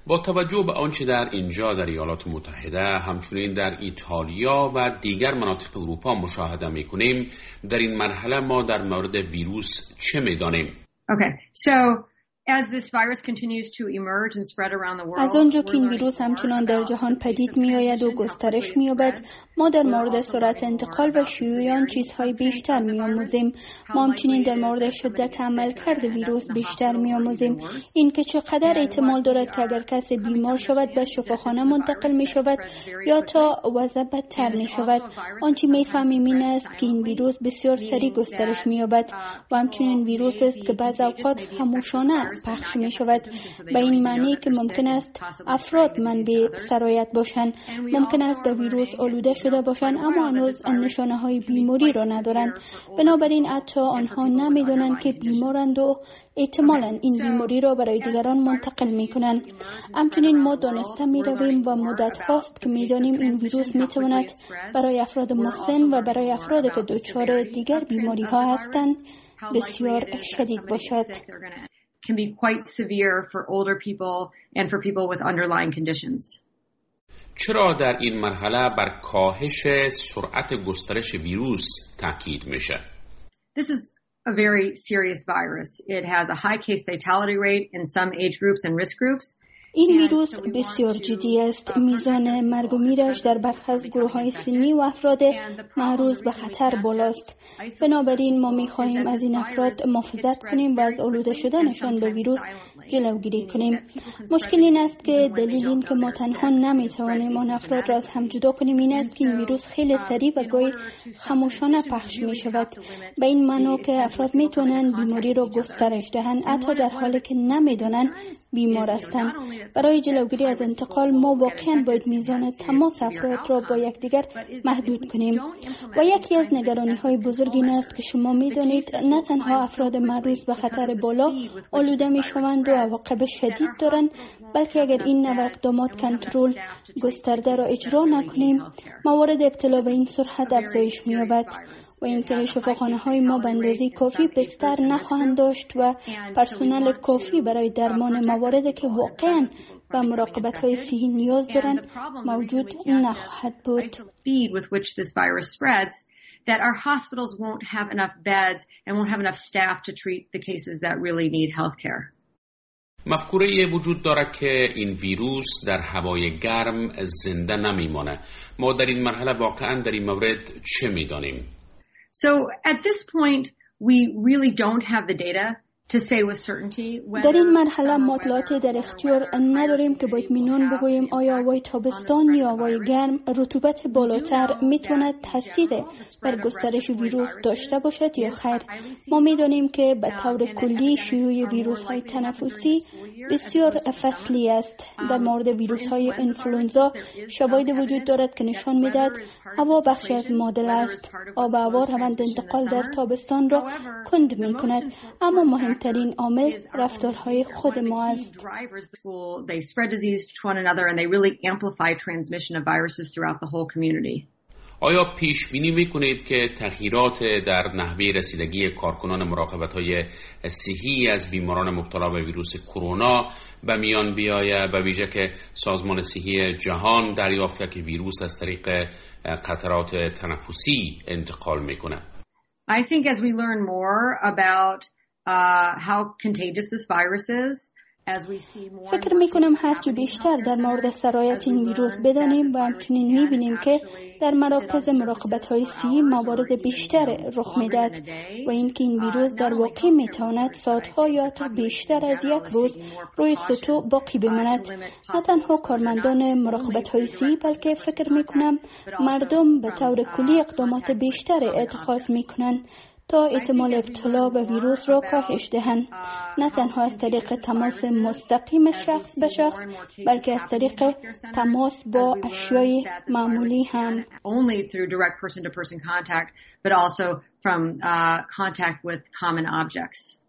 با توجه به آنچه در اینجا در ایالات متحده همچنین در ایتالیا و دیگر مناطق اروپا مشاهده می‌کنیم، در این مرحله ما در مورد ویروس چه می‌دانیم؟ از آنجا که این ویروس همچنان در جهان پدید می آید و گسترش می یابد، ما در مورد سرعت انتقال و شیوع آن چیزهای بیشتر می آموزیم. ما همچنین در مورد شدت عملکرد ویروس بیشتر می آموزیم. این که چقدر احتمال دارد که اگر کسی بیمار شود به شفاخانه منتقل می شود یا تا وضع بدتر می شود. آنچه می فهمیم این است که این ویروس بسیار سریع گسترش می یابد و همچنین ویروس است که بعض اوقات خاموشانه پخش می شود، به این معنی که ممکن است افراد منبع سرایت باشند، ممکن است به ویروس آلوده شده باشند اما هنوز نشانه های بیماری را ندارند. بنابراین حتی آنها نمیدانند که بیمارند و احتمالاً این بیماری را برای دیگران منتقل می کنند. همچنین ما دانسته می رویم و مدت هاست که می دانیم این ویروس می تواند برای افراد مسن و برای افرادی که دچار دیگر بیماری ها هستند بسیار شدید باشد. Can be quite severe for older people and for people with underlying conditions. چرا در این مرحله بر کاهش سرعت گسترش ویروس تاکید میشه؟ This is a very serious virus. It has a high case fatality rate in some age groups and risk groups. این ویروس بسیار جدی است. میزان مرگ و میرش در برخی از گروه‌های سنی و افراد معرض به خطر بالاست. بنابراین ما می‌خواهیم از این افراد محافظت کنیم و از آلوده شدنشان به ویروس جلوگیری کنیم. مشکل این است که دلیل این که ما تنها نمی‌توانیم آن افراد را از هم جدا کنیم این است که این ویروس خیلی سریع و گاهی خاموشانه پخش می‌شود. به این معنی که افراد می‌توانند بیماری را گسترش دهند حتی در حالی که نمی‌دانند بیمار هستند. برای جلوگیری از انتقال ما واقعاً باید میزان تماس افراد را با یکدیگر محدود کنیم و یکی از نگرانی‌های بزرگ این است که شما می‌دانید نه تنها افراد معرض به خطر بالا آلوده می‌شوند و عواقب شدید دارند، بلکه اگر این نوع اقدامات کنترل گسترده را اجرا نکنیم موارد ابتلا به این سرعت افزایش می‌یابد و اینکه شفاخانه‌های ما به اندازه کافی بستر نخواهند داشت و پرسنل کافی برای درمان مواردی که واقعاً و مراقبت‌های صحی نیاز دارند موجود نخواهد بود. That our hospitals won't have enough beds and won't have enough staff to treat the cases that really need healthcare. مفکوره وجود دارد که این ویروس در هوای گرم زنده نمیمانه. ما در این مرحله واقعاً در این مورد چه می‌دانیم؟ So at this point we really don't have the data to say with certainty. در این مرحله مطالعاتی در اختیار نداریم که با اطمینان بگوییم آیا هوای تابستان یا هوای گرم رطوبت بالاتر میتواند تاثیر بر گسترش ویروس داشته باشد یا خیر. ما میدانیم که به طور کلی شیوع ویروس های تنفسی بسیار فصلی است. در مورد ویروس های انفلوئنزا شواهد وجود دارد که نشان میدهد هوا بخشی از معادله است. آب و هوا روند انتقال در تابستان را کند میکند، اما مهمترین عامل رفتارهای خود ما است. They spread disease to one another and they really amplify transmission of viruses throughout the whole community. آیا پیش بینی میکنید که تغییرات در نحوه رسیدگی کارکنان مراقبت‌های صحی از بیماران مبتلا به ویروس کرونا به میان بیاید، به ویژه که سازمان صحی جهان دریافت که ویروس از طریق قطرات تنفسی انتقال میکنه؟ I think as we learn more about how contagious this virus is, فکر میکنم هرچی بیشتر در مورد سرایت این ویروس بدانیم و همچنین میبینیم که در مراکز مراقبت‌های صحی موارد بیشتر رخ میدهد و اینکه این ویروس در واقع میتواند ساعت‌ها یا تا بیشتر از یک روز روی سطوح باقی بماند. نه تنها کارمندان مراقبت‌های صحی بلکه فکر میکنم مردم به طور کلی اقدامات بیشتر اتخاذ میکنند تا احتمال ابتلا به ویروس را کاهش دهند، نه تنها از طریق تماس مستقیم شخص به شخص بلکه از طریق تماس با اشیای معمولی هم. Only through direct person to person contact but also from contact with common objects.